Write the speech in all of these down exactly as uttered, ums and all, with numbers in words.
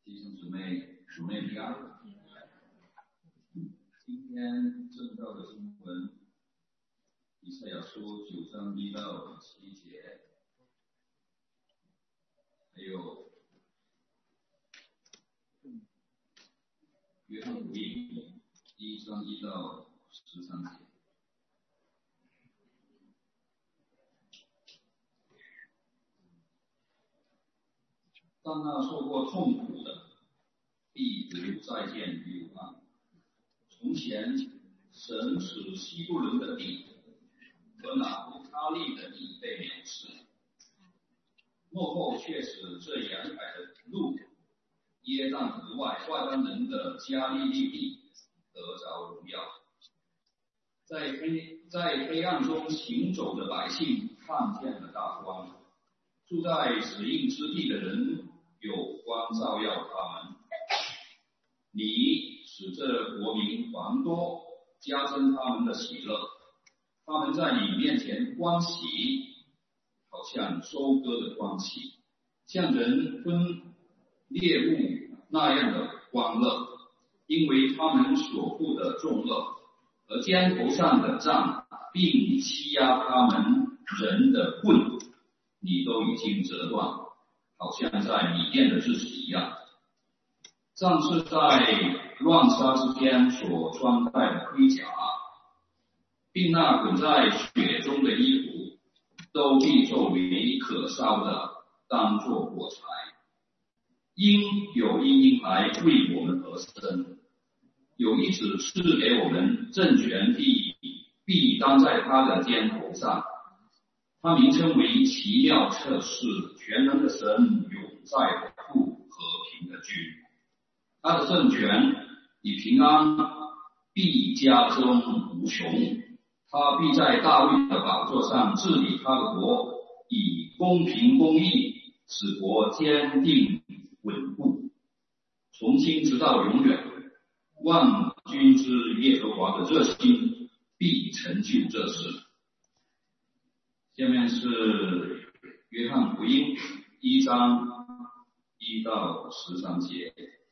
弟兄姊妹，主内平安。今天正道的经文，以赛亚书九章一到七节，还有约翰福音一章一到十三节。但那受过痛苦的，必不再见幽暗。从前，神使希伯伦的地和拿弗他利的地被藐视，末后却使这沿海的路，约旦河外外邦人的加利利地得着荣耀。在黑在黑暗中行走的百姓看见了大光，住在死荫之地的人有光照耀他们。你使这国民繁多，加增他们的喜乐。他们在你面前欢喜，好像收割的欢喜，像人分猎物那样的欢乐，因为他们所负的重乐和肩头上的杖，并欺压他们人的棍，你都已经折断，好像在米甸的日子一样。杖是在乱沙之间所穿戴的盔甲，并那滚在雪中的衣服，都必作为可烧的，当作火柴。因有一婴孩为我们而生，有一子赐给我们，政权必必当在他的肩头上。他名称为奇妙策士，全能的神，永在的父，和平的君。他的政权以平安必加增无穷，他必在大卫的宝座上治理他的国，以公平公义使国坚定稳固，从今直到永远。万军之耶和华的热心必成就这事。下面是约翰福音一章一到十三节。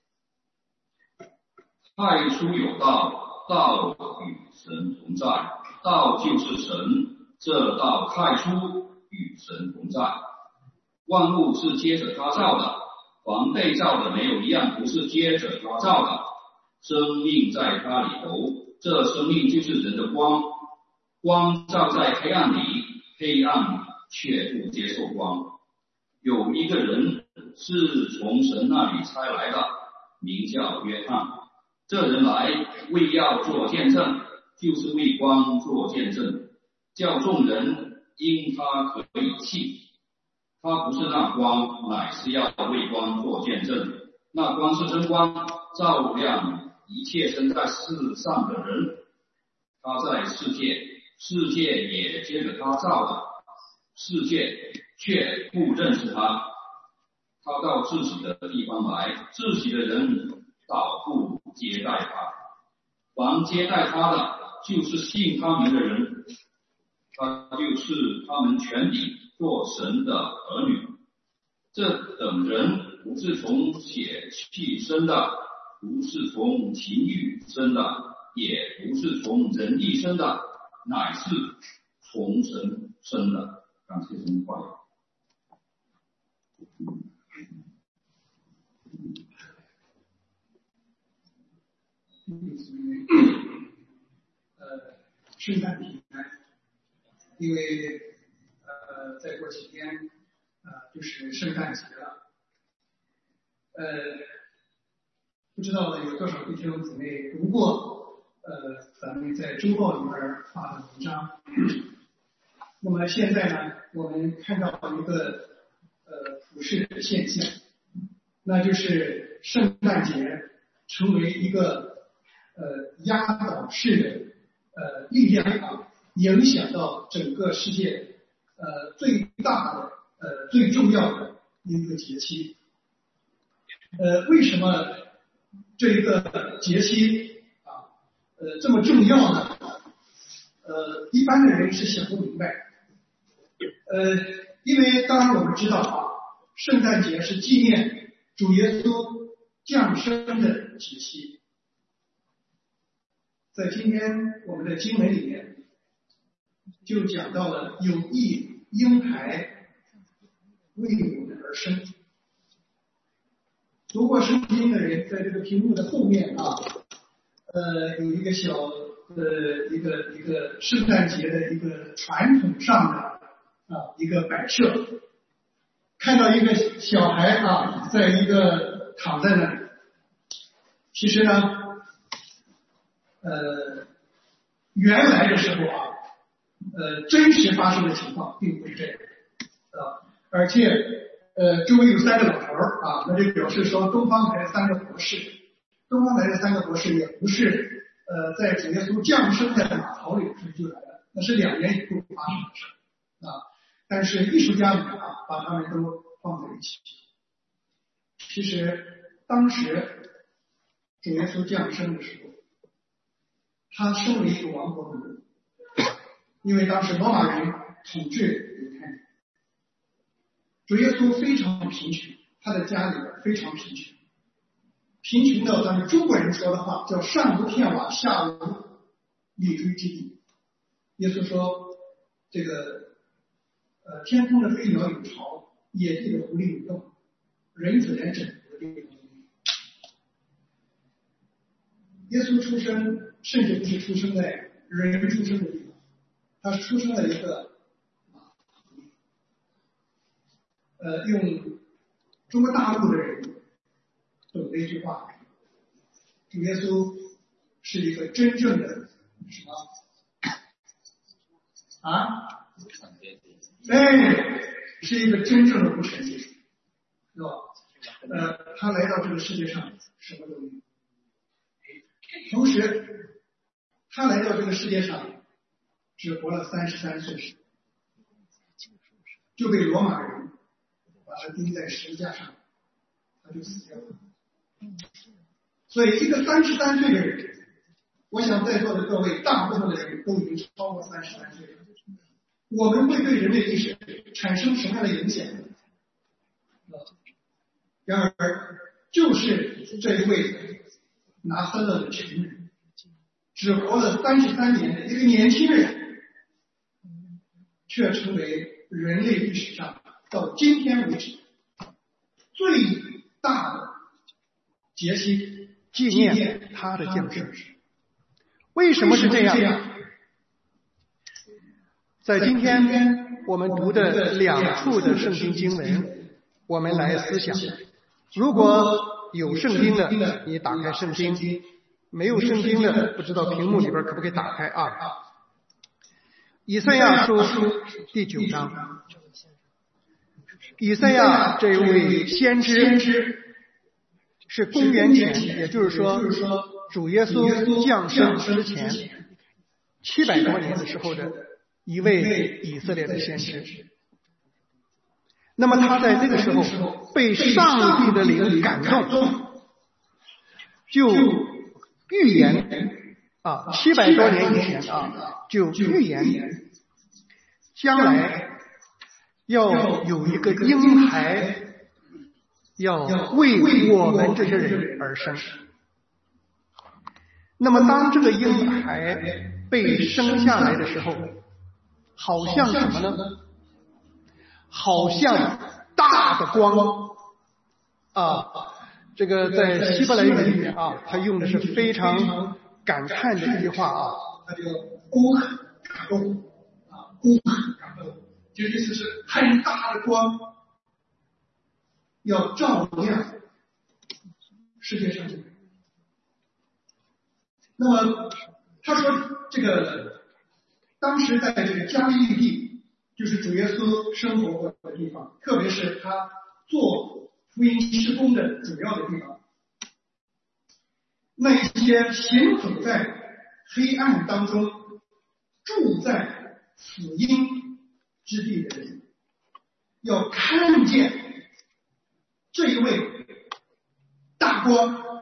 太初有道，道与神同在，道就是神，这道太初与神同在。万物是接着他造的，凡被造的没有一样不是接着他造的。生命在他里头，这生命就是人的光，光照在黑暗里，黑暗却不接受光。有一个人是从神那里差来的，名叫约翰。这人来为要做见证，就是为光做见证，叫众人因他可以信。他不是那光，乃是要为光做见证。那光是真光，照亮一切生在世上的人。他在世界，世界也接着他造的，世界却不认识他。他到自己的地方来，自己的人倒不接待他。凡接待他的，就是信他名的人，他就是他们全体做神的儿女。这等人不是从血气生的，不是从情欲生的，也不是从人意生的，乃是从神生的。感谢神的话语。 呃，圣诞平安，因为呃，再过几天呃就是圣诞节了。呃，不知道有多少弟兄姊妹读过呃咱们在周报里边发的文章。那么现在呢，我们看到一个呃普世的现象，那就是圣诞节成为一个呃压倒式的呃力量啊，影响到整个世界呃最大的呃最重要的一个节期。呃，为什么这一个节期啊呃这么重要呢？呃，一般的人是想不明白。呃，因为当然我们知道啊，圣诞节是纪念主耶稣降生的节期。在今天我们的经文里面，就讲到了有一婴孩为我们而生。读过圣经的人，在这个屏幕的后面啊，呃，有一个小呃一个一个圣诞节的一个传统上的啊一个摆设，看到一个小孩啊，在一个躺在那里。其实呢，呃，原来的时候啊，呃，真实发生的情况并不是这样啊，而且呃，周围有三个老头儿啊，那就表示说东方来的三个博士，东方来的三个博士也不是呃在主耶稣降生在马槽里的时候就来了，那是两年以后发生的事啊。但是艺术家们啊，把他们都放在一起。其实当时主耶稣降生的时候，他身为一个亡国奴，因为当时罗马人统治犹太人，主耶稣非常贫穷，他的家里边非常贫穷，贫穷到咱们中国人说的话叫上无片瓦，下无立锥之地。耶稣说，这个呃天空的飞鸟有巢，野地的狐狸有洞，人子连枕头的地方都没有。耶稣出生甚至不是出生在人出生的地方，他是出生在一个呃用中国大陆的人懂的一句话，主耶稣是一个真正的什么啊？哎，是一个真正的无产阶级，是吧？呃，他来到这个世界上什么都没有。同时，他来到这个世界上只活了三十三岁时，就被罗马人把他钉在十字架上，他就死掉了。所以，一个三十三岁的人，我想在座的各位大部分的人都已经超过三十三岁了。我们会对人类历史产生什么样的影响？然而，就是这一位拿三勒的穷人，只活了三十三年的一个年轻人，却成为人类历史上到今天为止最大的节期， 纪念他的降生。为什么是这样？在今天我们读的两处的圣经经文，我们来思想。如果有圣经的，你打开圣经；没有圣经的，不知道屏幕里边可不可以打开啊？以赛亚书第九章，以赛亚这位先知是公元前，也就是说主耶稣降生之前七百多年的时候的一位以色列的先知。那么他在那个时候被上帝的灵感动，就预言啊，七百多年以前啊，就预言将来要有一个婴孩要为我们这些人而生。那么当这个婴孩被生下来的时候，好像什么呢？好像大的光啊，这个在希伯来语里面啊，他用的是非常感叹的一句话啊， 他叫乌卡多啊，乌卡多，就意思是很大的光要照亮世界上的人。那么他说，这个当时在这个加利利地。就是主耶稣生活过的地方，特别是他做福音事工的主要的地方。那些行走在黑暗当中、住在死荫之地的人，要看见这一位大光。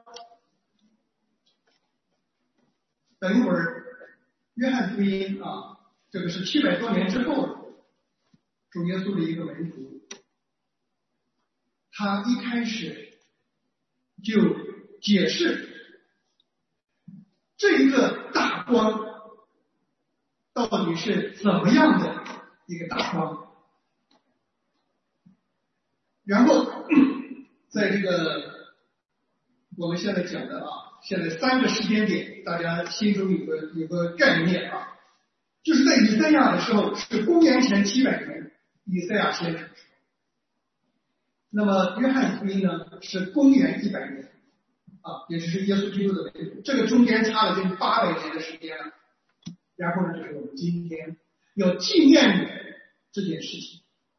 等一会儿，约翰福音啊，这个是七百多年之后的。主耶稣的一个门徒，他一开始就解释这一个大光到底是怎么样的一个大光。然后在这个我们现在讲的啊，现在三个时间点，大家心中有个有个概念啊，就是在以赛亚的时候是公元前七百年，以赛亚先知。那么约翰福音呢是公元一百年啊，也就是耶稣基督的为主，这个中间差了近八百年的时间了。然后呢，就是我们今天要纪念的这件事情。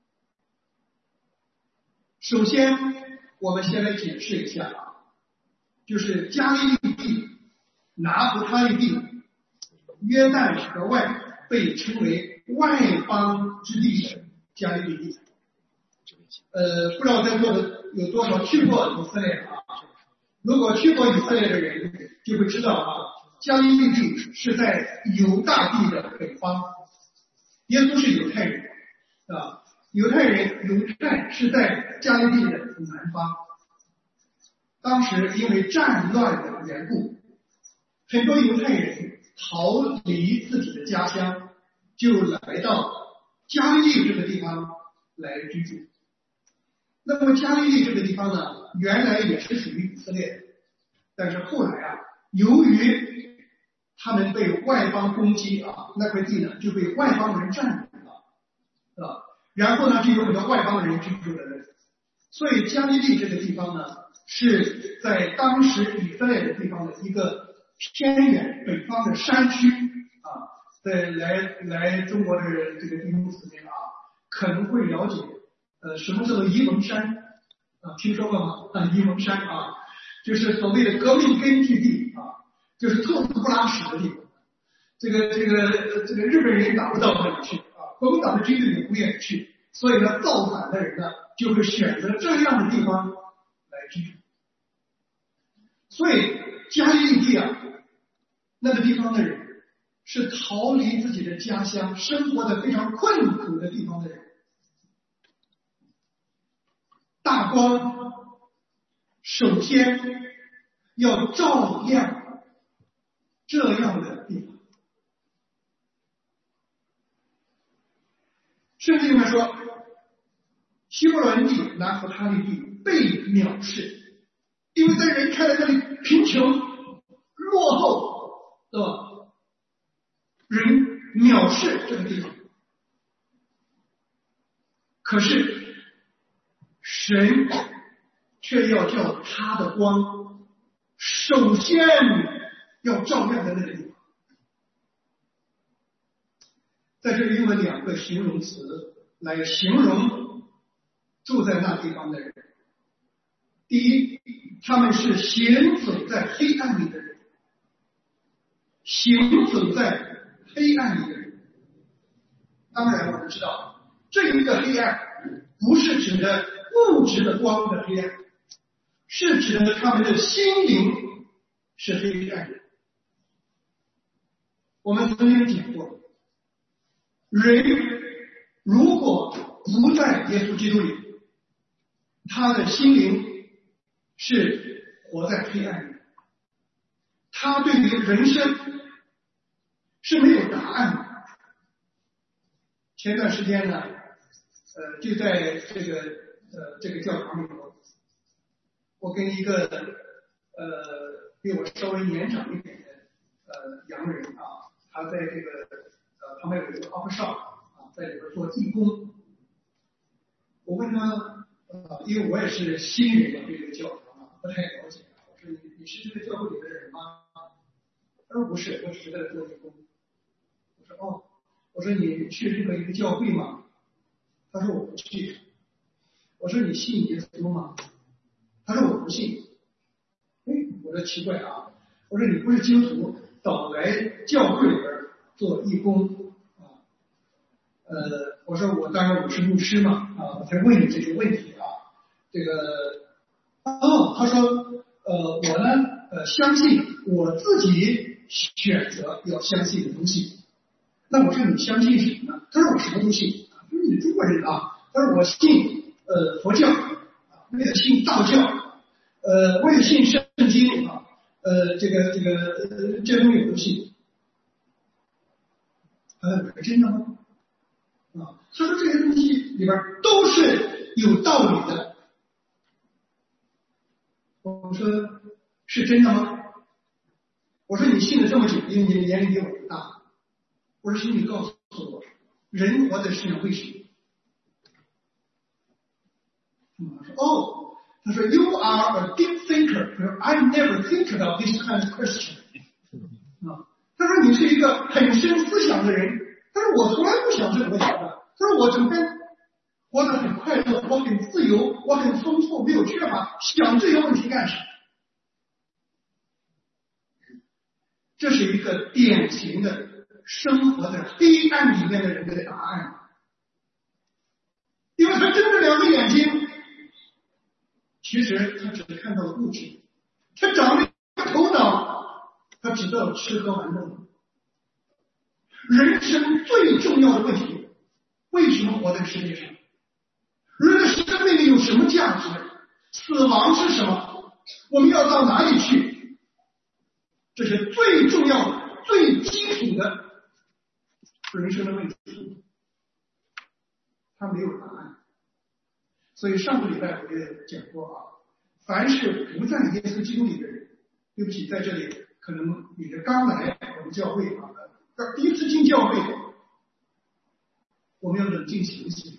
首先，我们先来解释一下啊，就是加利利地、拿弗他利地、约旦河外被称为外邦之地的加利利地。呃，不知道在座的有多少去过以色列啊？如果去过以色列的人就会知道啊，加利利地是在犹大地的北方，耶稣是犹太人啊，犹太人犹太是在加利利的南方。当时因为战乱的缘故，很多犹太人逃离自己的家乡，就来到加利利这个地方来居住。那么加利利这个地方呢，原来也是属于以色列的，但是后来啊，由于他们被外邦攻击啊，那块地呢就被外邦人占领了，啊，然后呢就有很多外邦人居住在那里，所以加利利这个地方呢是在当时以色列的地方的一个偏远北方的山区啊，在来来中国的这个弟兄姊妹啊，可能会了解。呃，什么叫做沂蒙山啊？听说过吗？啊，沂蒙山啊，就是所谓的革命根据地啊，就是特斯不拉屎的地方。这个这个这个日本人打不到那里去啊，国民党的军队也不愿意去，所以呢，造反的人呢就会选择这样的地方来居住。所以加利利地啊，那个地方的人是逃离自己的家乡，生活的非常困苦的地方的人。大光首先要照亮这样的地方。圣经里面说，希伯伦地、拿弗他利地被藐视，因为在人看来那里贫穷、落后，对吧？人藐视这个地方。可是神却要叫他的光首先要照亮在那个地方。在这里用了两个形容词来形容住在那地方的人。第一，他们是行走在黑暗里的人，行走在黑暗里的人。当然我们知道，这一个黑暗不是指的物质的光的黑暗，是指的他们的心灵是黑暗的。我们曾经讲过，人如果不在耶稣基督里，他的心灵是活在黑暗里，他对于人生是没有答案的。前段时间呢，呃，就在这个呃这个教堂里头，我跟一个呃比我稍微年长一点的呃洋人啊，他在这个呃旁边有一个 coffee shop 啊，在里边做义工。我问他，呃，因为我也是新人嘛，对这个教堂啊不太了解，我说你你是这个教会里的人吗？他说不是，我只是在做义工。我说哦，我说你去任何一个教会吗？他说我不去。我说你信耶稣吗？他说我不信。哎，我说奇怪啊，我说你不是基督徒，早来教会里边做义工啊？呃，我说我当然我是牧师嘛啊，我才问你这些问题啊。这个哦，他说呃我呢呃相信我自己选择要相信的东西。那我说你相信什么呢？他说我什么都信。他说你中国人啊，他说我信呃佛教啊，为了信道教， 呃，为了信圣经啊，呃，这个这个呃，这东西我都信。呃，是真的吗？啊，他说这些东西里边都是有道理的。我说是真的吗？我说你信了这么久，因为你的年龄比我大。我说请你告诉我，人活在世上为什么？他说哦，他说 You are a deep thinker. I never think about this kind of question. 啊，他说你是一个很深思想的人。他说我从来不想这个问题的。他说我整天活得很快乐，我很自由，我很丰富，没有缺乏，想这些问题干什么？这是一个典型的生活在黑暗里面的人的答案，因为他睁着两个眼睛，其实他只看到了物质，他长了一个头脑，他只知道吃喝玩乐。人生最重要的问题，为什么活在世界上？人的生命里有什么价值？死亡是什么？我们要到哪里去？这是最重要的、最基础的人生的问题，他没有答案。所以上个礼拜我也讲过啊，凡是不在耶稣基督里的人，对不起，在这里可能你是刚来我们教会啊，第一次进教会，我们要冷静想想。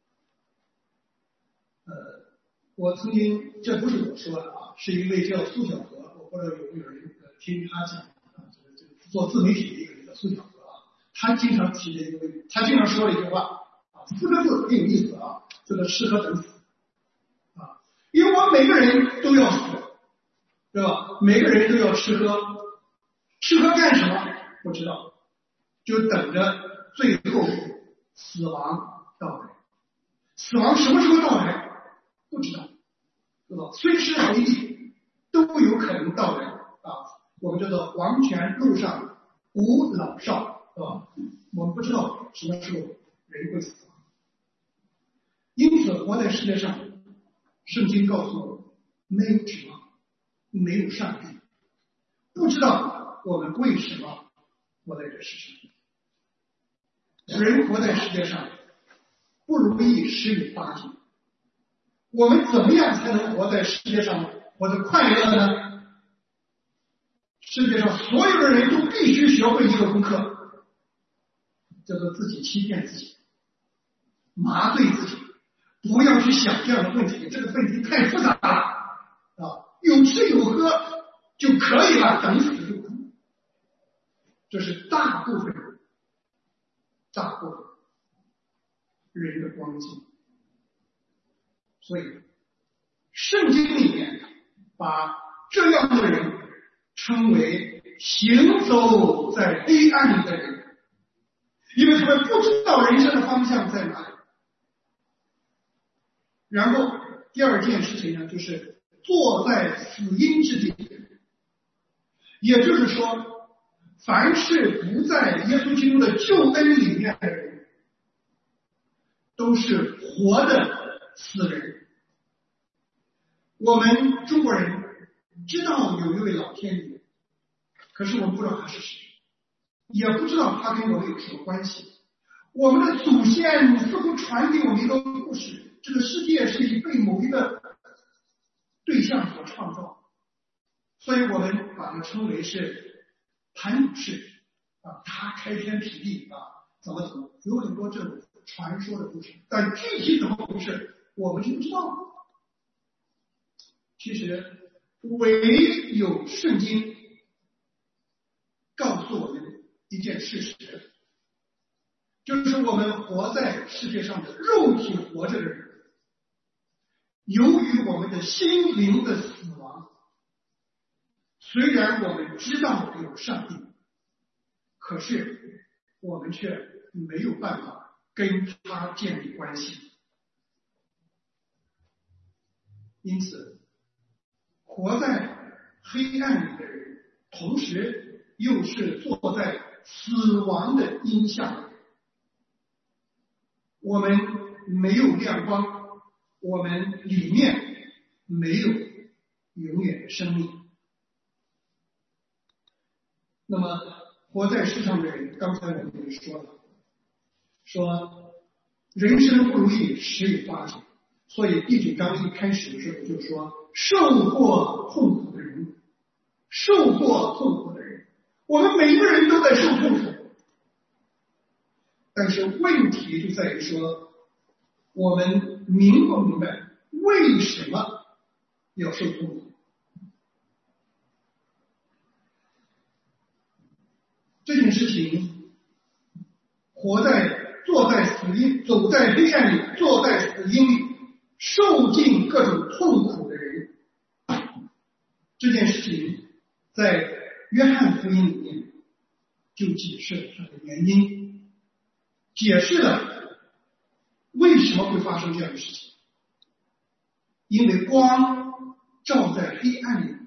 呃，我曾经，这不是我说的啊，是一位叫苏小河，我不知道有没有人听他讲啊，这个这个做自媒体的一个人叫苏小河啊，他经常提的一个，他经常说的一句话啊，四个字很有意思啊，这个吃喝等死啊，因为我们每个人都要死，对吧？每个人都要吃喝，吃喝干什么不知道，就等着最后死亡到来。死亡什么时候到来？不知道，对吧？随时随地都有可能到来啊！我们叫做黄泉路上无老少，对吧？我们不知道什么时候人会死亡，因此活在世界上，圣经告诉我，没有指望，没有上帝，不知道我们为什么活在这世上。人活在世界上，不如意十有八九。我们怎么样才能活在世界上活得快乐呢？世界上所有的人都必须学会一个功课，叫做自己欺骗自己，麻醉自己，不要去想这样的问题，这个问题太复杂了啊！有吃有喝就可以了，等死就可以。这是大部分人，大部分人的光景。所以，圣经里面把这样的人称为行走在黑暗里的人，因为他们不知道人生的方向在哪里。然后第二件事情呢，就是坐在死荫之地，也就是说，凡是不在耶稣基督的救恩里面的人，都是活的死人。我们中国人知道有一位老天爷，可是我们不知道他是谁，也不知道他跟我们有什么关系。我们的祖先似乎传给我们一个故事，这个世界是以被某一个对象所创造，所以我们把它称为是盘古氏啊，他开天辟地啊，怎么怎么，有很多这种传说的故事，但具体怎么回事我们就不知道。其实唯有圣经告诉我们一件事实，就是我们活在世界上的肉体活着的人，由于我们的心灵的死亡，虽然我们知道有上帝，可是我们却没有办法跟他建立关系。因此活在黑暗里的人，同时又是坐在死亡的荫下的人。我们没有亮光，我们里面没有永远的生命。那么活在世上的人，刚才我们也说了，说人生不如意十有八九，所以第九章一开始的时候就说受过痛苦的人，受过痛苦的人，我们每个人都在受痛苦，但是问题就在于说我们明不明白为什么要受痛苦。这件事情，活在坐在死荫，走在黑暗里，坐在死荫里，受尽各种痛苦的人，这件事情在约翰福音里面就解释了它的原因，解释了为什么会发生这样的事情。因为光照在黑暗里，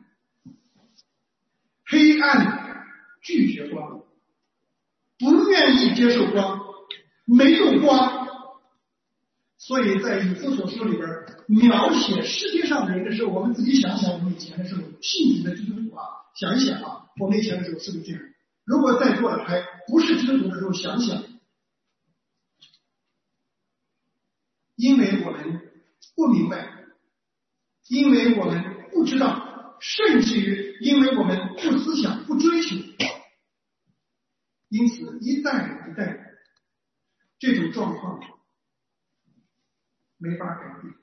黑暗拒绝光，不愿意接受光，没有光，所以在以弗所书里边描写世界上的人的时候，我们自己想想，我们以前的时候信主的基督徒啊，想一想啊，我们以前的时候是不是这样？如果在座的还不是基督徒的时候，想想，因为我们不明白，因为我们不知道，甚至于因为我们不思想、不追求，因此一代一代这种状况没法改变。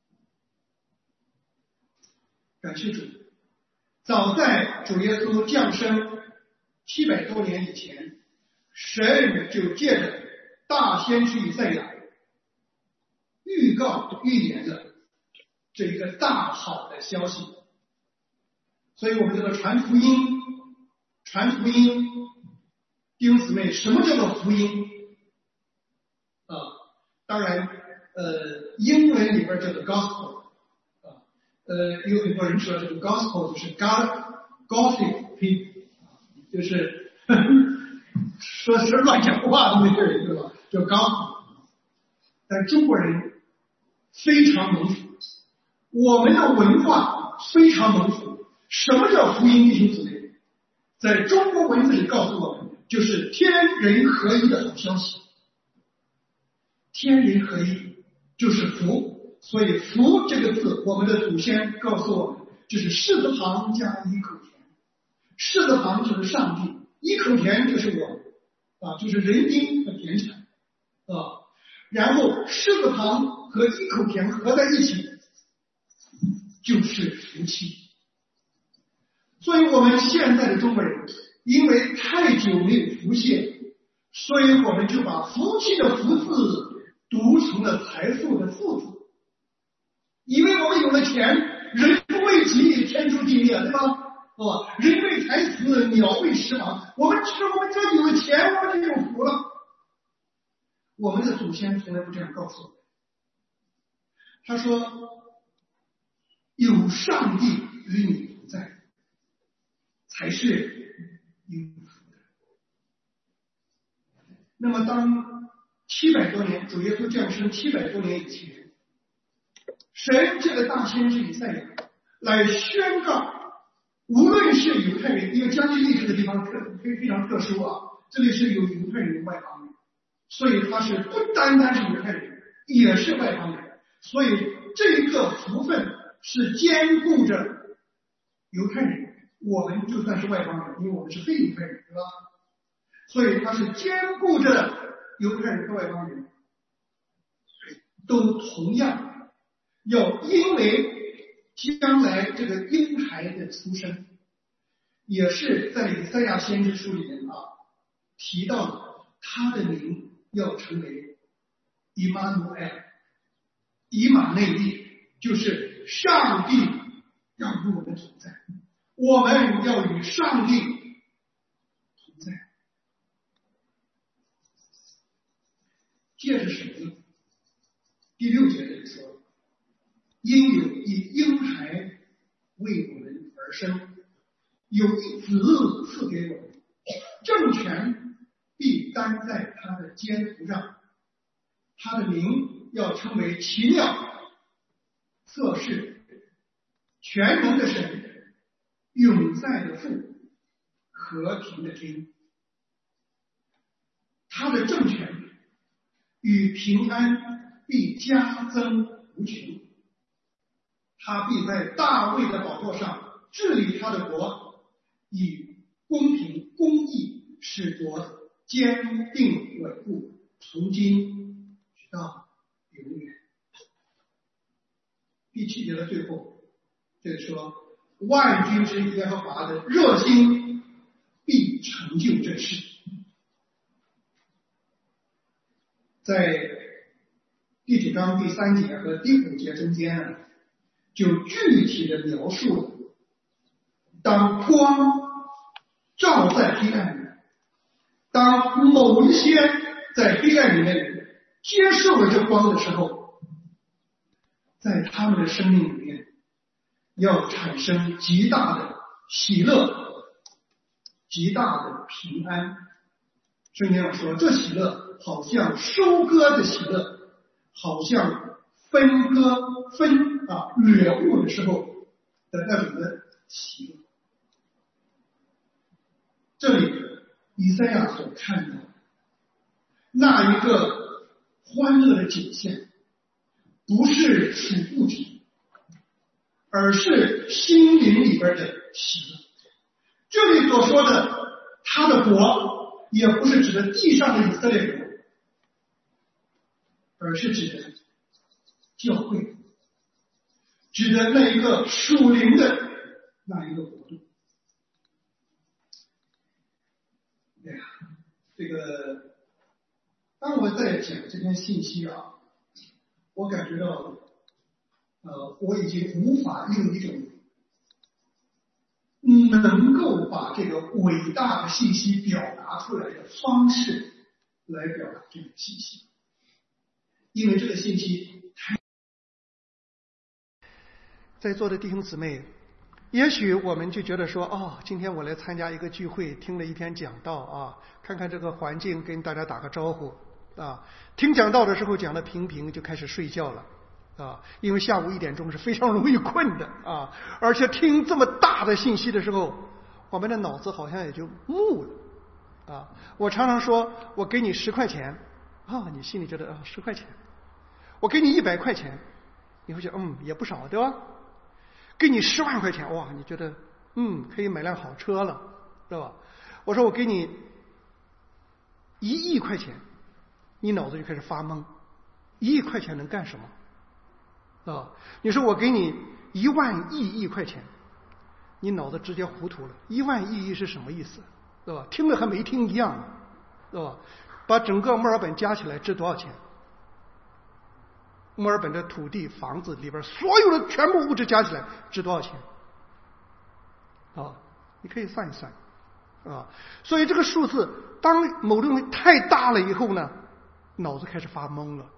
感谢主，早在主耶稣降生七百多年以前，神就借着大先知以赛亚预告预言了这一个大好的消息。所以我们这个传福音，传福音，弟兄姊妹，什么叫做福音啊？当然，呃，英文里边叫做 gospel 啊，呃，有很多人说这个 gospel 就是 God gossip people， 就是 呵呵说是乱讲话的那些人，对吧？叫 gospel。但中国人非常蒙福，我们的文化非常蒙福。什么叫福音，弟兄姊妹？在中国文字里告诉我们，就是天人合一的好消息。天人合一就是福，所以福这个字，我们的祖先告诉我们，就是士字旁加一口田。士字旁就是上帝，一口田就是我啊，就是人丁和田产啊。然后士字旁和一口田合在一起，就是福气。所以我们现在的中国人，因为太久没有福气，所以我们就把福气的福字读成了财富的富字，以为我们有了钱，人不为己，天诛地灭，对吧？哦，人为财死，鸟为食亡。我们只我们只要有了钱，我们就有福了。我们的祖先从来不这样告诉我们。他说：“有上帝与你同在，才是有福的。”那么，当七百多年主耶稣降生七百多年以前，神这个大先知以赛亚来宣告，无论是犹太人，因为将军历史的地方特非非常特殊啊，这里是有犹太人、外邦人，所以他是不单单是犹太人，也是外邦人，所以这个福分是兼顾着犹太人，我们就算是外邦人，因为我们是非犹太人，对吧？所以他是兼顾着犹太人和外邦人，都同样要因为将来这个婴孩的出生，也是在以赛亚先知书里面啊提到了他的名要成为以马努埃，以马内利，就是上帝要与我们同在，我们要与上帝同在。接着什么呢？第六节里说，因有一婴孩为我们而生，有一子赐给我们，政权必担在他的肩头上，他的名要称为奇妙、测试、 全能的神，永在的父，和平的君。他的政权与平安必加增无穷，他必在大卫的宝座上治理他的国，以公平公义使国坚定稳固，从今直到永远。第七节的最后，这里说万军之耶和华的热心必成就这事。在第九章第三节和第五节中间啊，就具体的描述了当光照在黑暗里，当某一些在黑暗里面接受了这光的时候，在他们的生命里面要产生极大的喜乐，极大的平安。圣经上说，这喜乐好像收割的喜乐，好像分割分啊掠物的时候的那种的喜乐。这里以赛亚所看到那一个欢乐的景象，不是属物体，而是心灵里边的喜乐。这里所说的他的国，也不是指的地上的以色列国，而是指的教会，指的那一个属灵的那一个国度。哎呀，这个当我在讲这篇信息啊，我感觉到呃，我已经无法用一种能够把这个伟大的信息表达出来的方式来表达这个信息，因为这个信息太…… 在座的弟兄姊妹，也许我们就觉得说，哦，今天我来参加一个聚会，听了一篇讲道啊，看看这个环境，跟大家打个招呼啊。听讲道的时候讲的平平，就开始睡觉了啊，因为下午一点钟是非常容易困的啊，而且听这么大的信息的时候，我们的脑子好像也就木了啊。我常常说，我给你十块钱啊，你心里觉得啊十块钱；我给你一百块钱，你会觉得嗯也不少，对吧？给你十万块钱，哇，你觉得嗯可以买辆好车了，对吧？我说我给你一亿块钱，你脑子就开始发懵，一亿块钱能干什么？啊，你说我给你一万亿亿块钱，你脑子直接糊涂了。一万亿亿是什么意思？对吧？听了和没听一样，对吧？把整个墨尔本加起来值多少钱？墨尔本的土地、房子里边所有的全部物质加起来值多少钱？啊，你可以算一算，啊，所以这个数字当某个东西太大了以后呢，脑子开始发懵了。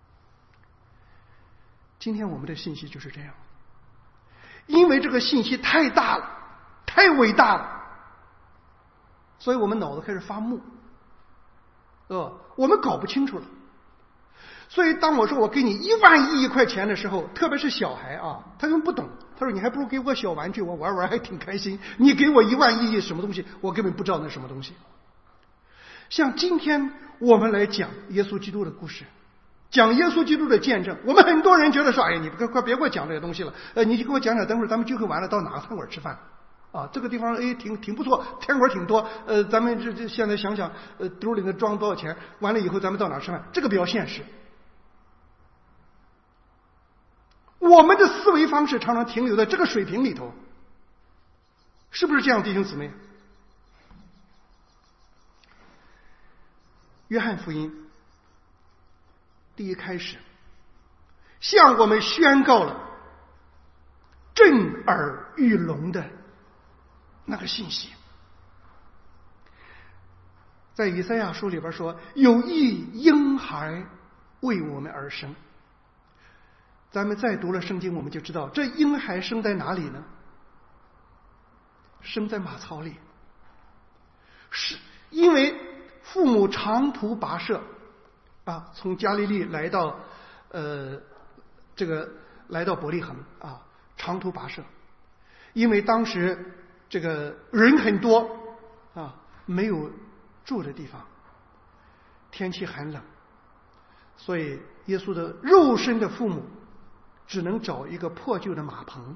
今天我们的信息就是这样，因为这个信息太大了，太伟大了，所以我们脑子开始发木，呃，我们搞不清楚了。所以当我说我给你一万亿块钱的时候，特别是小孩啊，他根本不懂，他说你还不如给我个小玩具，我玩玩还挺开心。你给我一万亿亿什么东西，我根本不知道那是什么东西。像今天我们来讲耶稣基督的故事，讲耶稣基督的见证，我们很多人觉得说，哎呀，你快快别给我讲这些东西了，呃，你就给我讲讲，等会儿咱们聚会完了到哪个餐馆吃饭啊？这个地方哎挺挺不错，餐馆挺多，呃，咱们这这现在想想，呃，兜里的装多少钱？完了以后咱们到哪吃饭？这个比较现实。我们的思维方式常常停留在这个水平里头，是不是这样，弟兄姊妹？约翰福音第一开始向我们宣告了震耳欲聋的那个信息。在以赛亚书里边说，有一婴孩为我们而生。咱们再读了圣经，我们就知道这婴孩生在哪里呢？生在马槽里，是因为父母长途跋涉啊，从加利利来到呃这个来到伯利恒啊， 长途跋涉，因为当时这个人很多啊，没有住的地方，天气寒冷，所以耶稣的肉身的父母只能找一个破旧的马棚。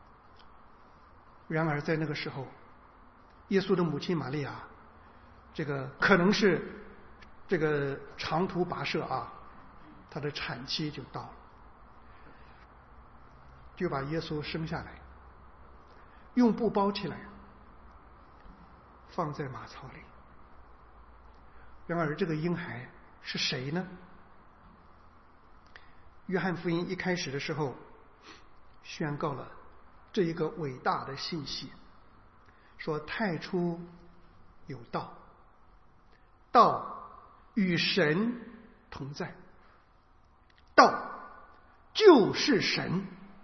然而在那个时候，耶稣的母亲玛利亚，这个可能是这个长途跋涉啊，她的产期就到了，就把耶稣生下来，用布包起来，放在马槽里。然而这个婴孩是谁呢？约翰福音一开始的时候宣告了这一个伟大的信息，说太初有道，道与神同在，道就是神。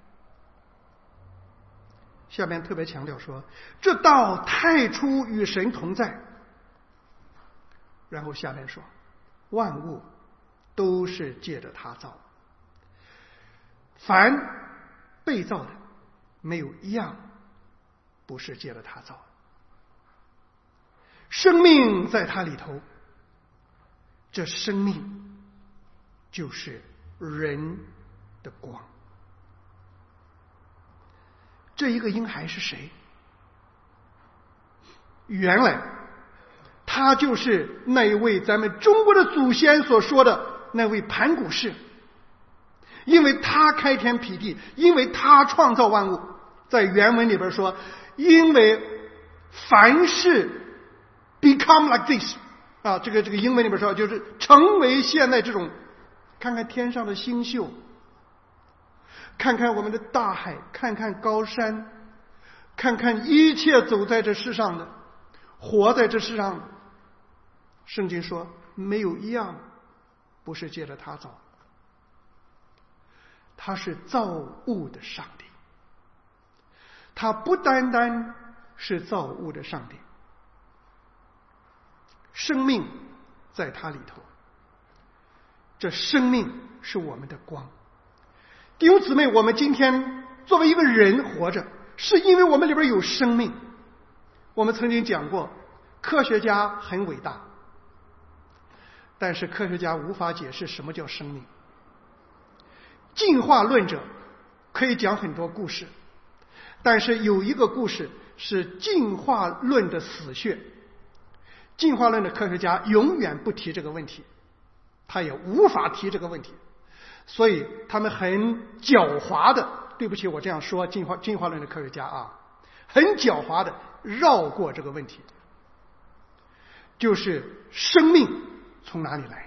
下面特别强调说，这道太初与神同在。然后下面说，万物都是借着他造，凡被造的没有一样不是借着他造的。生命在他里头，这生命就是人的光。这一个婴孩是谁？原来他就是那一位咱们中国的祖先所说的那位盘古氏，因为他开天辟地，因为他创造万物。在原文里边说，因为凡事 become like this 啊，这个这个英文里边说就是成为现在这种，看看天上的星宿，看看我们的大海，看看高山，看看一切走在这世上的，活在这世上的。圣经说没有一样不是借着他造，他是造物的上帝，他不单单是造物的上帝，生命在他里头，这生命是我们的光。弟兄姊妹，我们今天作为一个人活着，是因为我们里边有生命。我们曾经讲过，科学家很伟大，但是科学家无法解释什么叫生命。进化论者可以讲很多故事，但是有一个故事是进化论的死穴。进化论的科学家永远不提这个问题，他也无法提这个问题，所以他们很狡猾的，对不起我这样说，进化进化论的科学家啊，很狡猾的绕过这个问题，就是生命从哪里来？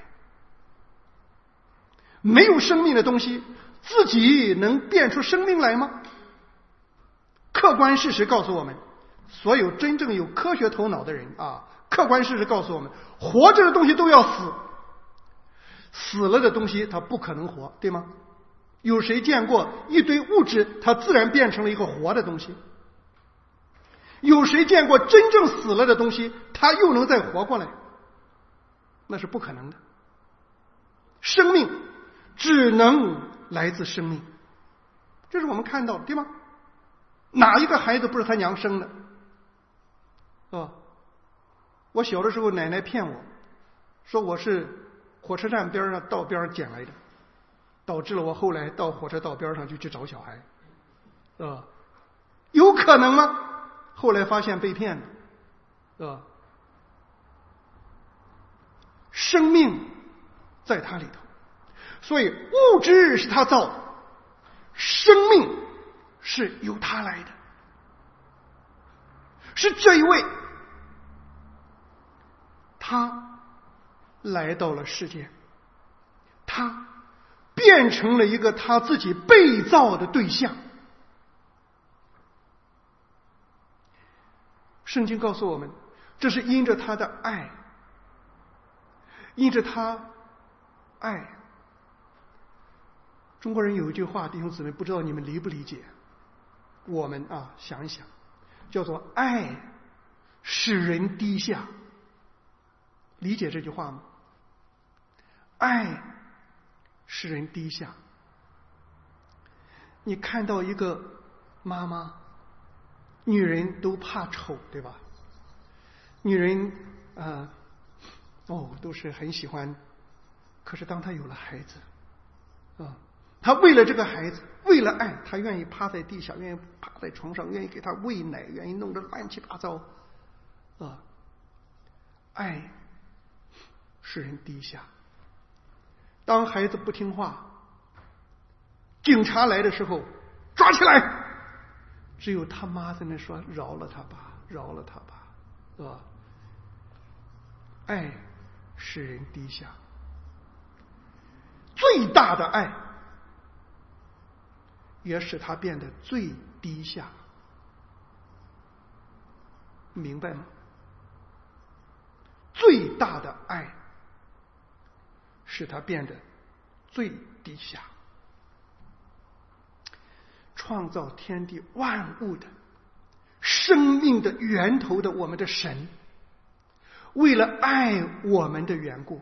没有生命的东西自己能变出生命来吗？客观事实告诉我们，所有真正有科学头脑的人啊，客观事实告诉我们，活着的东西都要死，死了的东西它不可能活，对吗？有谁见过一堆物质它自然变成了一个活的东西？有谁见过真正死了的东西它又能再活过来？那是不可能的。生命只能来自生命，这是我们看到的，对吗？哪一个孩子不是他娘生的？啊，我小的时候奶奶骗我说我是火车站边上道边上捡来的，导致了我后来到火车道边上就去找小孩。啊，有可能吗？后来发现被骗的。啊，生命在他里头，所以物质是他造的，生命是由他来的，是这一位，他来到了世界，他变成了一个他自己被造的对象。圣经告诉我们，这是因着他的爱，因着他爱。中国人有一句话，弟兄姊妹，不知道你们理不理解？我们啊，想一想，叫做爱使人低下。理解这句话吗？爱使人低下。你看到一个妈妈，女人都怕丑，对吧？女人啊、呃，哦，都是很喜欢。可是当她有了孩子，啊，她为了这个孩子，为了爱，她愿意趴在地下，愿意趴在床上，愿意给他喂奶，愿意弄得乱七八糟，啊，爱使人低下。当孩子不听话，警察来的时候，抓起来，只有他妈在那说：“饶了他吧，饶了他吧。”是吧？爱使人低下，最大的爱也使他变得最低下，明白吗？最大的爱使他变得最低下。创造天地万物的生命的源头的我们的神，为了爱我们的缘故，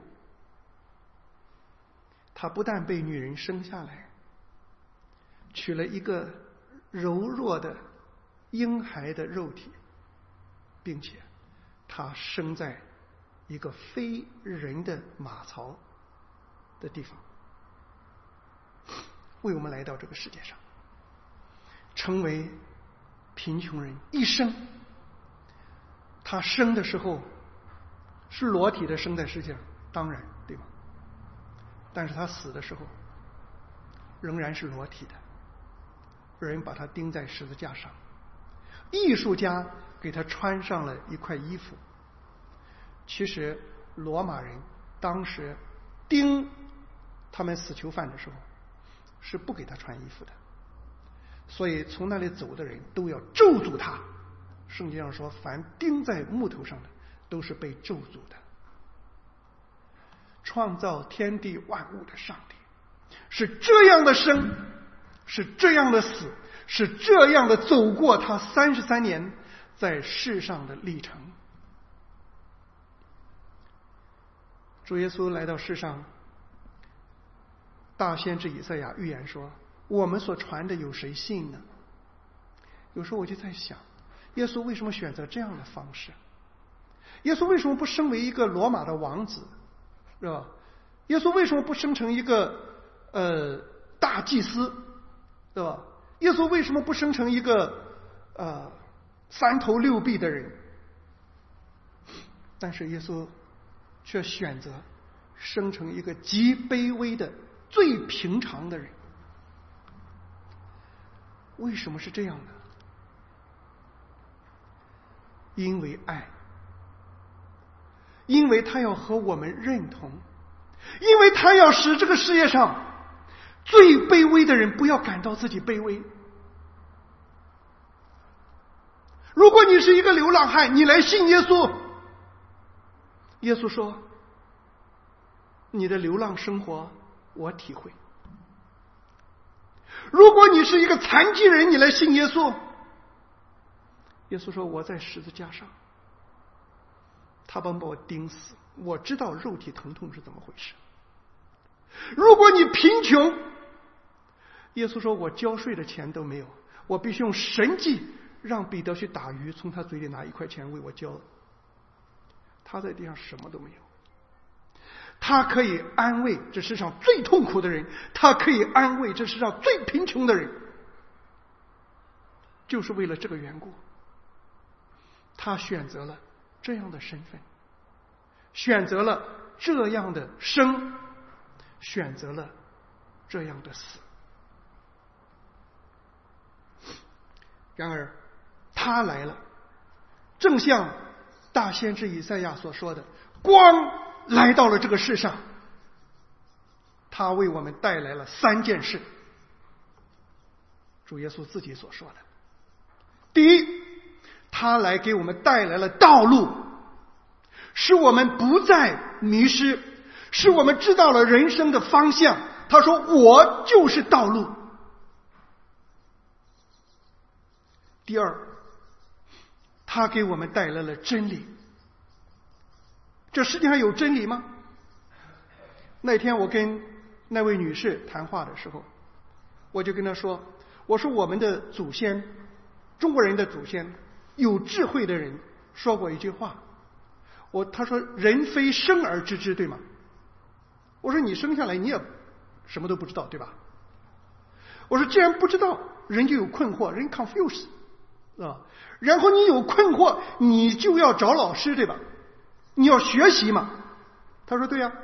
他不但被女人生下来，取了一个柔弱的婴孩的肉体，并且他生在一个非人的马槽的地方，为我们来到这个世界上，成为贫穷人一生。他生的时候是裸体的生在世界上，当然对吧？但是他死的时候仍然是裸体的，人把他钉在十字架上，艺术家给他穿上了一块衣服。其实罗马人当时钉他们死囚犯的时候是不给他穿衣服的，所以从那里走的人都要咒诅他。圣经上说，凡钉在木头上的都是被咒诅的。创造天地万物的上帝是这样的生，是这样的死，是这样的走过他三十三年在世上的历程。主耶稣来到世上，大先知以赛亚预言说，我们所传的有谁信呢？有时候我就在想，耶稣为什么选择这样的方式？耶稣为什么不生为一个罗马的王子，是吧？耶稣为什么不生成一个呃大祭司，对吧？耶稣为什么不生成一个呃三头六臂的人？但是耶稣却选择生成一个极卑微的、最平常的人。为什么是这样呢？因为爱，因为他要和我们认同，因为他要使这个世界上最卑微的人不要感到自己卑微。如果你是一个流浪汉，你来信耶稣，耶稣说，你的流浪生活我体会。如果你是一个残疾人，你来信耶稣，耶稣说，我在十字架上，他帮把我钉死，我知道肉体疼痛是怎么回事。如果你贫穷，耶稣说，我交税的钱都没有，我必须用神迹让彼得去打鱼，从他嘴里拿一块钱为我交。他在地上什么都没有，他可以安慰这世上最痛苦的人，他可以安慰这世上最贫穷的人。就是为了这个缘故，他选择了这样的身份，选择了这样的生，选择了这样的死。然而他来了，正像大先知以赛亚所说的，光来到了这个世上，他为我们带来了三件事。主耶稣自己所说的，第一，他来给我们带来了道路，使我们不再迷失，使我们知道了人生的方向。他说，我就是道路。第二，他给我们带来了真理。这世界上有真理吗？那天我跟那位女士谈话的时候，我就跟她说， 我说我们的祖先，中国人的祖先，有智慧的人说过一句话，我他说人非生而知之，对吗？我说你生下来你也什么都不知道，对吧？我说既然不知道，人就有困惑，人 confuse 啊，然后你有困惑，你就要找老师，对吧？你要学习嘛。他说对呀，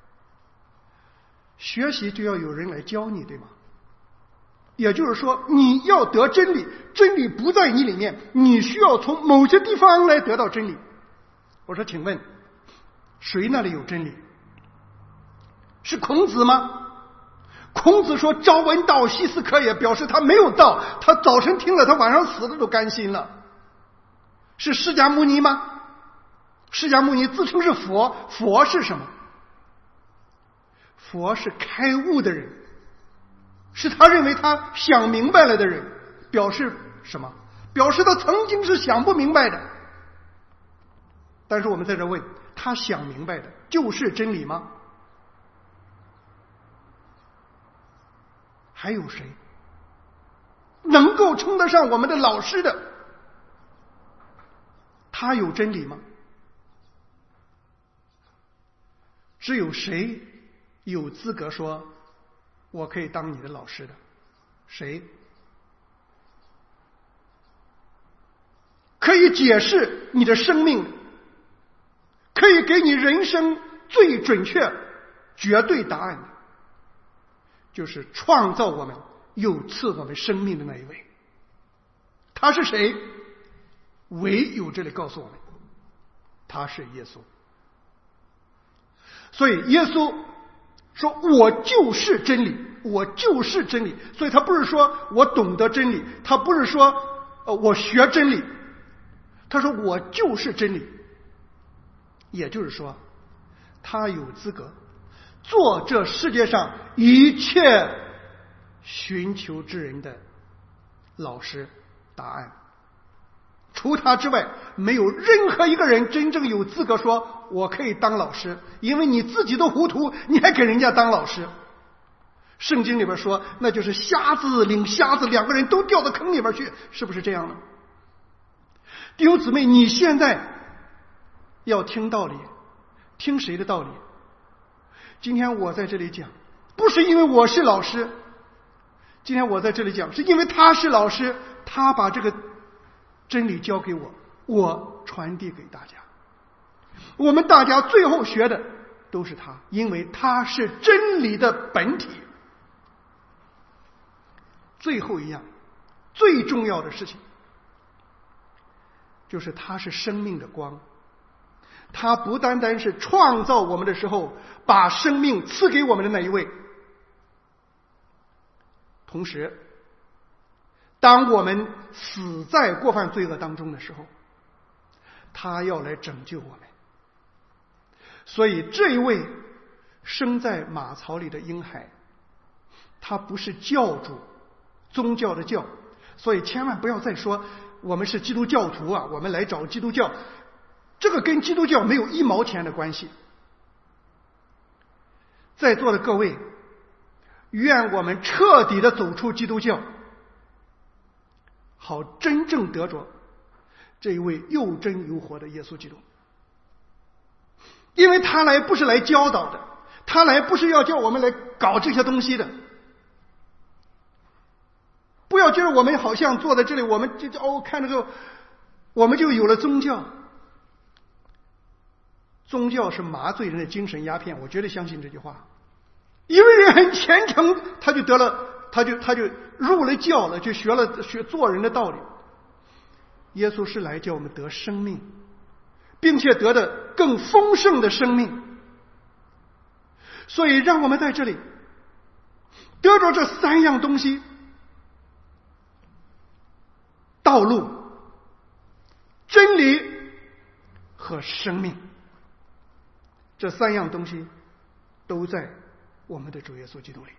学习就要有人来教你，对吗？也就是说你要得真理，真理不在你里面，你需要从某些地方来得到真理。我说请问谁那里有真理？是孔子吗？孔子说朝闻道，夕死可也，表示他没有道，他早晨听了，他晚上死了都甘心了。是释迦牟尼吗？释迦牟尼自称是佛，佛是什么？佛是开悟的人，是他认为他想明白了的人。表示什么？表示他曾经是想不明白的。但是我们在这问，他想明白的就是真理吗？还有谁能够称得上我们的老师的？他有真理吗？只有谁有资格说我可以当你的老师的？谁可以解释你的生命，可以给你人生最准确绝对答案的？就是创造我们又赐我们生命的那一位。他是谁？唯有这里告诉我们，他是耶稣。所以耶稣说我就是真理，我就是真理。所以他不是说我懂得真理，他不是说呃我学真理，他说我就是真理。也就是说他有资格做这世界上一切寻求之人的老师答案。除他之外，没有任何一个人真正有资格说我可以当老师，因为你自己都糊涂，你还给人家当老师。圣经里边说，那就是瞎子领瞎子，两个人都掉到坑里边去，是不是这样呢？弟兄姊妹，你现在要听道理，听谁的道理？今天我在这里讲，不是因为我是老师，今天我在这里讲，是因为他是老师，他把这个真理交给我，我传递给大家。我们大家最后学的都是他，因为他是真理的本体。最后一样最重要的事情，就是他是生命的光。他不单单是创造我们的时候把生命赐给我们的那一位，同时当我们死在过犯罪恶当中的时候，他要来拯救我们。所以这一位生在马槽里的婴孩，他不是教主，宗教的教。所以千万不要再说我们是基督教徒啊，我们来找基督教，这个跟基督教没有一毛钱的关系。在座的各位，愿我们彻底的走出基督教，好真正得着这一位又真又活的耶稣基督。因为他来不是来教导的，他来不是要叫我们来搞这些东西的。不要觉得我们好像坐在这里，我们就哦看这个，我们就有了宗教。宗教是麻醉人的精神鸦片，我绝对相信这句话。因为人很虔诚，他就得了，他就他就入了教了，就学了学做人的道理。耶稣是来叫我们得生命，并且得的更丰盛的生命。所以让我们在这里得着这三样东西：道路、真理和生命。这三样东西都在我们的主耶稣基督里。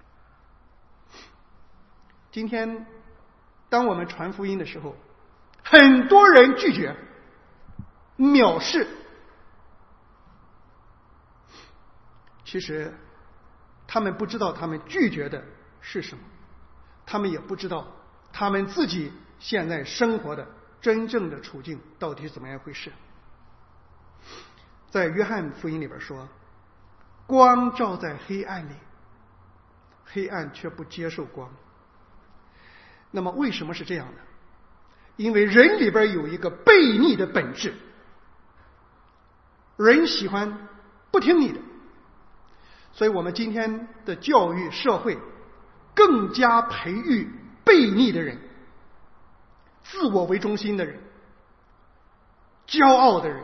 今天当我们传福音的时候，很多人拒绝、藐视。其实他们不知道他们拒绝的是什么， 他们也不知道他们自己现在生活的真正的处境到底怎么样回事。在约翰福音里边说，光照在黑暗里，黑暗却不接受光。那么为什么是这样呢？因为人里边有一个悖逆的本质，人喜欢不听你的，所以我们今天的教育社会更加培育悖逆的人，自我为中心的人，骄傲的人。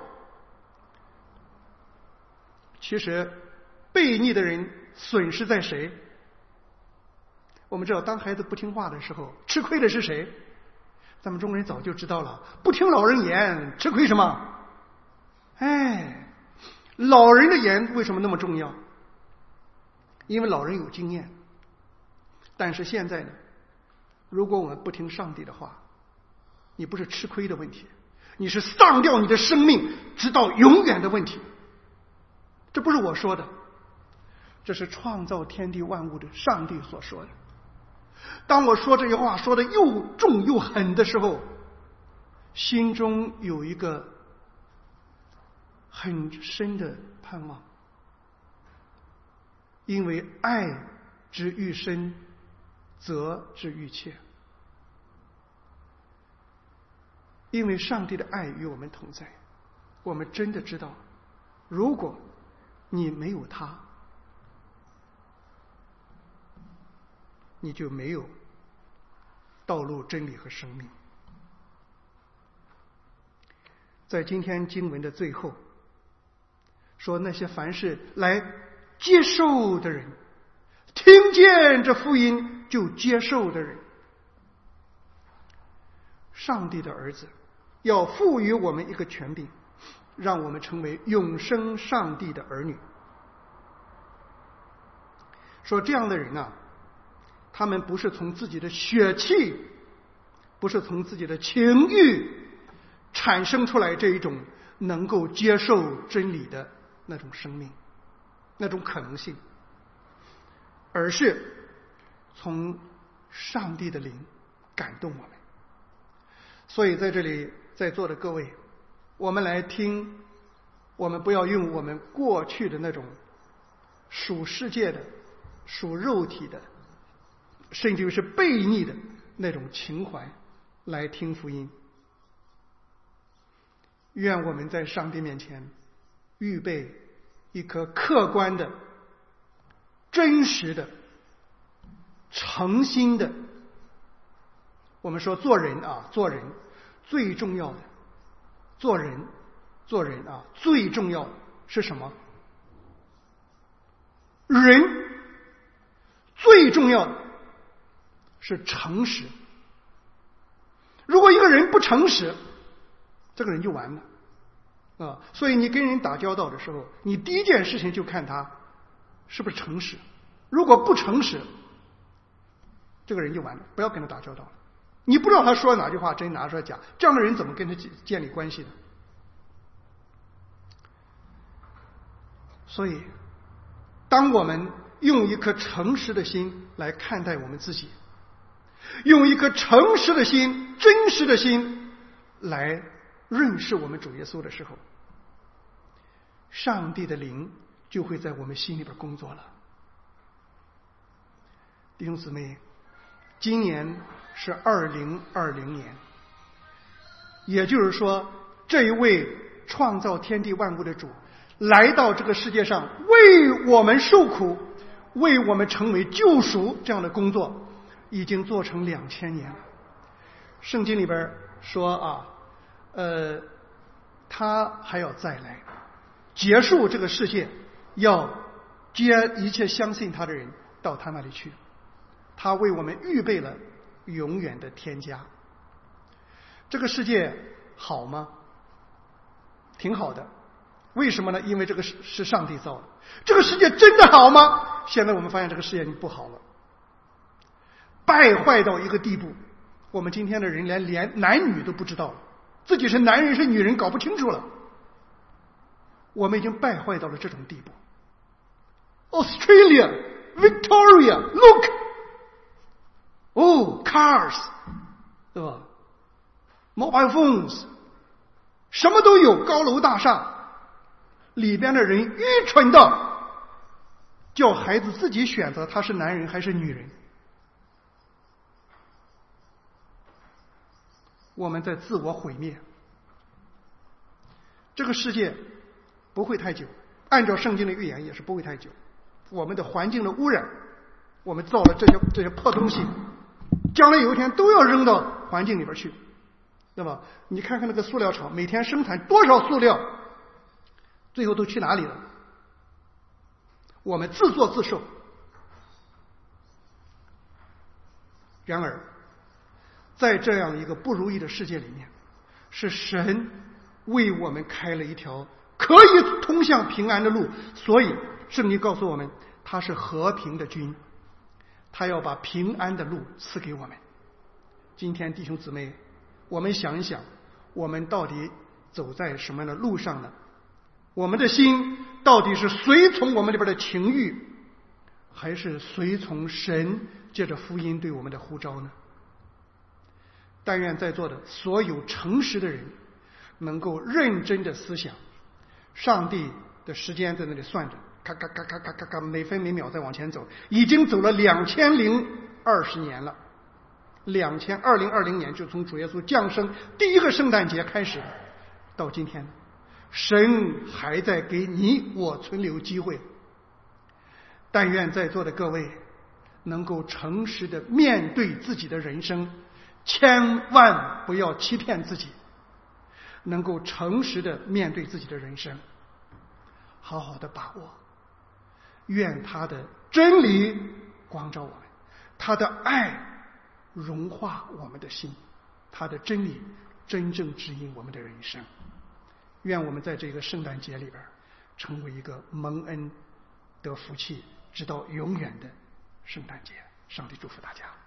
其实悖逆的人损失在谁？我们知道，当孩子不听话的时候，吃亏的是谁？咱们中国人早就知道了，不听老人言，吃亏什么？哎，老人的言为什么那么重要？因为老人有经验。但是现在呢，如果我们不听上帝的话，你不是吃亏的问题，你是丧掉你的生命直到永远的问题。这不是我说的，这是创造天地万物的上帝所说的。当我说这些话说的又重又狠的时候，心中有一个很深的盼望，因为爱之愈深，责之愈切。因为上帝的爱与我们同在，我们真的知道，如果你没有他，你就没有道路、真理和生命。在今天经文的最后说，那些凡是来接受的人，听见这福音就接受的人，上帝的儿子要赋予我们一个权柄，让我们成为永生上帝的儿女。说这样的人啊，他们不是从自己的血气，不是从自己的情欲产生出来这一种能够接受真理的那种生命，那种可能性，而是从上帝的灵感动我们。所以在这里在座的各位，我们来听，我们不要用我们过去的那种属世界的、属肉体的，甚至是悖逆的那种情怀来听福音。愿我们在上帝面前预备一颗客观的、真实的、诚心的。我们说做人啊，做人最重要的，做人做人啊，最重要的是什么？人最重要的是诚实。如果一个人不诚实，这个人就完了啊！所以你跟人打交道的时候，你第一件事情就看他是不是诚实。如果不诚实，这个人就完了，不要跟他打交道了。你不知道他说哪句话真，哪句话假，这样的人怎么跟他建立关系呢？所以，当我们用一颗诚实的心来看待我们自己，用一颗诚实的心、真实的心来认识我们主耶稣的时候，上帝的灵就会在我们心里边工作了。弟兄姊妹，今年是二零二零年，也就是说，这一位创造天地万物的主来到这个世界上，为我们受苦，为我们成为救赎，这样的工作已经做成两千年了。圣经里边说啊，呃，他还要再来，结束这个世界，要接一切相信他的人到他那里去。他为我们预备了永远的天家。这个世界好吗？挺好的。为什么呢？因为这个是是上帝造的。这个世界真的好吗？现在我们发现这个世界不好了，败坏到一个地步，我们今天的人连连男女都不知道了，自己是男人是女人搞不清楚了。我们已经败坏到了这种地步。Australia, Victoria, look! 哦 ，cars， 对吧 ？mobile phones， 什么都有，高楼大厦，里边的人愚蠢到叫孩子自己选择他是男人还是女人。我们在自我毁灭。这个世界不会太久，按照圣经的预言也是不会太久。我们的环境的污染，我们造了这些这些破东西，将来有一天都要扔到环境里边去，对吧？你看看那个塑料厂，每天生产多少塑料，最后都去哪里了？我们自作自受。然而在这样一个不如意的世界里面，是神为我们开了一条可以通向平安的路。所以圣经告诉我们，他是和平的君，他要把平安的路赐给我们。今天弟兄姊妹，我们想一想，我们到底走在什么样的路上呢？我们的心到底是随从我们里边的情欲，还是随从神借着福音对我们的呼召呢？但愿在座的所有诚实的人能够认真的思想，上帝的时间在那里算着，咔咔咔咔咔咔咔，每分每秒在往前走，已经走了两千零二十年了。两千二零二零年就从主耶稣降生第一个圣诞节开始，到今天，神还在给你我存留机会。但愿在座的各位能够诚实的面对自己的人生，千万不要欺骗自己，能够诚实的面对自己的人生，好好的把握。愿他的真理光照我们，他的爱融化我们的心，他的真理真正指引我们的人生。愿我们在这个圣诞节里边成为一个蒙恩得福气直到永远的圣诞节。上帝祝福大家。